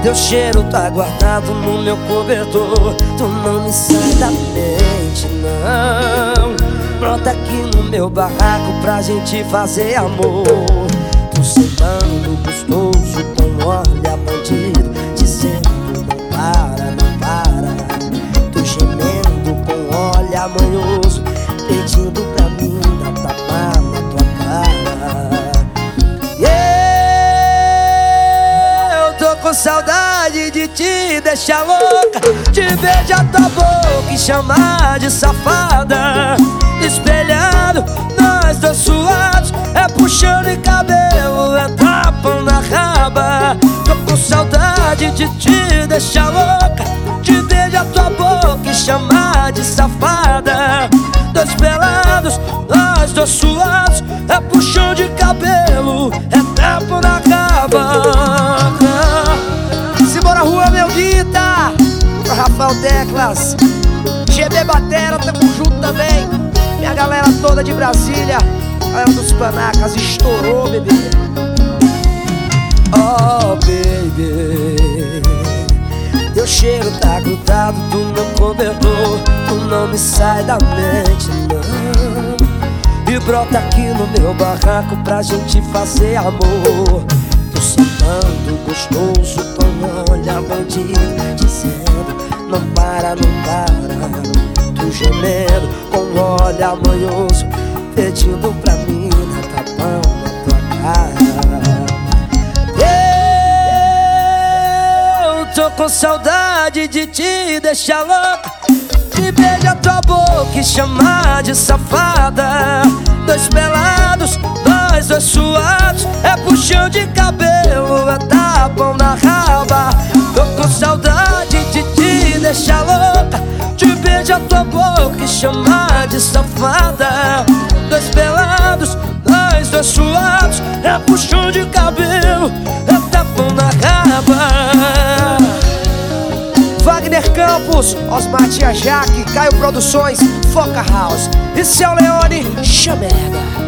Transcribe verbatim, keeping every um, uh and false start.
Teu cheiro tá guardado no meu cobertor. Tu não me sai da mente, não. Brota aqui no meu barraco pra gente fazer amor. Tu sentando gostoso com olha bandido, dizendo não para, não para. Tu gemendo com olha manhoso, pedindo pra mim dar tapa na tua cara. Com saudade de te deixar louca, de beijar tua boca e chamar de safada. Espelhado, nós dois suados, é puxando em cabelo, é tapando na raba. Tô com saudade de te deixar louca, de beijar tua boca e chamar de safada. Dois pelados, nós dois suados, é puxão de cabelo, é tapando na raba. Simbora rua, meu guita, Rafael Teclas, G B Batera, tamo junto também. Minha galera toda de Brasília, galera dos Panacas, estourou, bebê. Oh, baby, teu cheiro tá grudado do meu cobertor. Tu não me sai da mente, não. E brota aqui no meu barraco pra gente fazer amor. Tu sentando gostoso com olha bandido, dizendo não para, não para. Tu gemendo com olha manhoso, pedindo pra mim dar tapão na tua cara. Eu tô com saudade de te deixar louca, de beijar tua boca e chamar de safada. Dois pelados, nós dois suados, é puxão de cabelo, é tapão na raba. Tô com saudade de te deixar louca, de beijar tua boca e chamar de safada. Dois pelados, nós dois suados, é puxão de cabelo, é tapão na raba. Wagner Campos, Osmar Tia Jaque, Caio Produções, Foca House e Seu Leone Chamega.